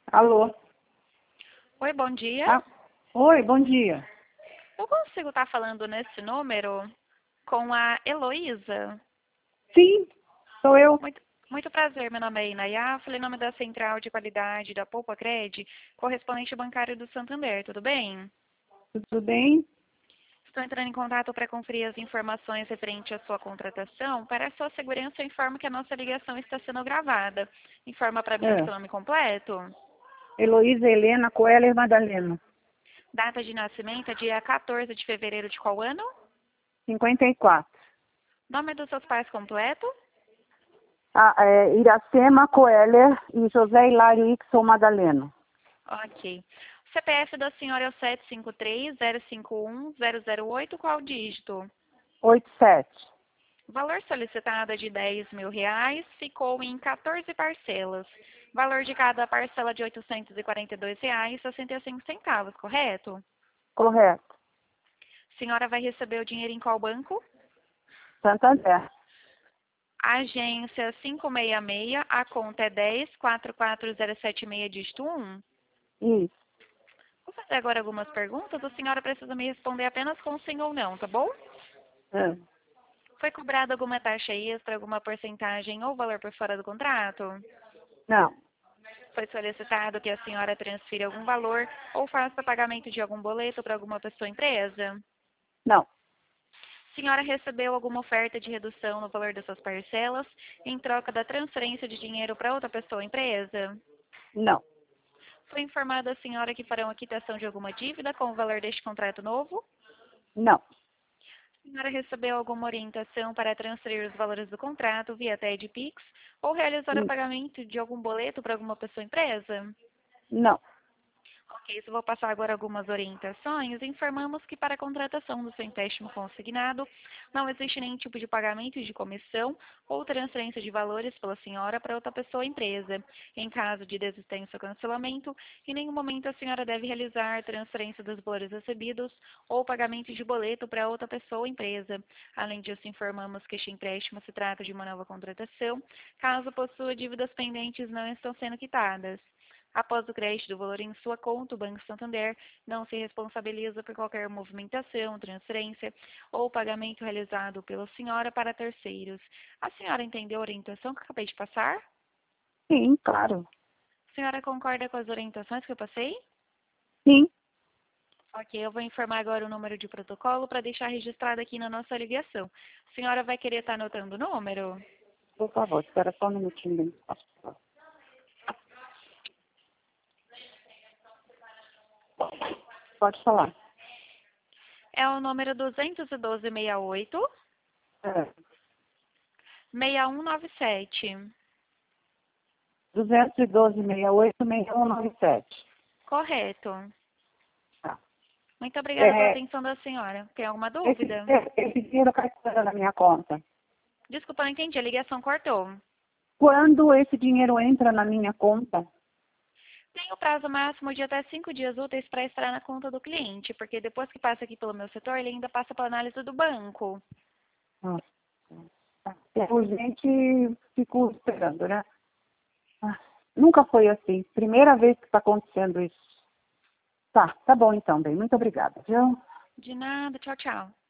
Alô? Oi, bom dia. Ah, oi, bom dia. Eu consigo estar falando nesse número com a Heloísa? Sim, sou eu. Muito, muito prazer, meu nome é Inayá, falei em nome da Central de Qualidade da Poupa Cred, correspondente bancário do Santander, tudo bem? Tudo bem? Estou entrando em contato para conferir as informações referentes à sua contratação. Para a sua segurança, eu informo que a nossa ligação está sendo gravada. Informa para mim o É. seu nome completo. Heloísa Helena Coelho Madalena. Data de nascimento é dia 14 de fevereiro de qual ano? 54. Nome dos seus pais completo? Iracema Coelho e José Hilário Ixon Madalena. Ok. O CPF da senhora é o 753-051-008, qual dígito? 87. O valor solicitado é de R$ 10.000, ficou em 14 parcelas. Valor de cada parcela de R$ 842,65, correto? Correto. A senhora vai receber o dinheiro em qual banco? Santander. Agência 566, a conta é 10-44076, dígito 1. Isso. Vou fazer agora algumas perguntas. A senhora precisa me responder apenas com sim ou não, tá bom? É. Foi cobrada alguma taxa extra, alguma porcentagem ou valor por fora do contrato? Não, Foi solicitado que a senhora transfira algum valor ou faça pagamento de algum boleto para alguma pessoa ou empresa? não, A senhora recebeu alguma oferta de redução no valor das suas parcelas em troca da transferência de dinheiro para outra pessoa ou empresa? não, Foi informada a senhora que farão a quitação de alguma dívida com o valor deste contrato novo? não, A senhora recebeu alguma orientação para transferir os valores do contrato via TED Pix ou realizar o pagamento de algum boleto para alguma pessoa ou empresa? não. Ok, eu vou passar agora algumas orientações. Informamos que para a contratação do seu empréstimo consignado, não existe nenhum tipo de pagamento de comissão ou transferência de valores pela senhora para outra pessoa ou empresa. Em caso de desistência ou cancelamento, em nenhum momento a senhora deve realizar transferência dos valores recebidos ou pagamento de boleto para outra pessoa ou empresa. Além disso, informamos que este empréstimo se trata de uma nova contratação, caso possua dívidas pendentes não estão sendo quitadas. Após o crédito do valor em sua conta, o Banco Santander não se responsabiliza por qualquer movimentação, transferência ou pagamento realizado pela senhora para terceiros. A senhora entendeu a orientação que eu acabei de passar? Sim, claro. A senhora concorda com as orientações que eu passei? Sim. Ok, eu vou informar agora o número de protocolo para deixar registrado aqui na nossa ligação. A senhora vai querer estar anotando o número? Por favor, espera só um minutinho. Pode falar. É o número 21268 É. 6197. 212-68-6197. Correto. Tá. Muito obrigada pela É, atenção da senhora. Tem alguma esse, dúvida? esse dinheiro cai quando na minha conta? Desculpa, não entendi. A ligação cortou. Quando esse dinheiro entra na minha conta? Tem o prazo máximo de até 5 dias úteis para estar na conta do cliente, porque depois que passa aqui pelo meu setor, ele ainda passa pela análise do banco. Ah, é urgente, fico esperando, né? Ah, nunca foi assim. Primeira vez que está acontecendo isso. Tá bom então, bem. Muito obrigada, viu? De nada. Tchau, tchau.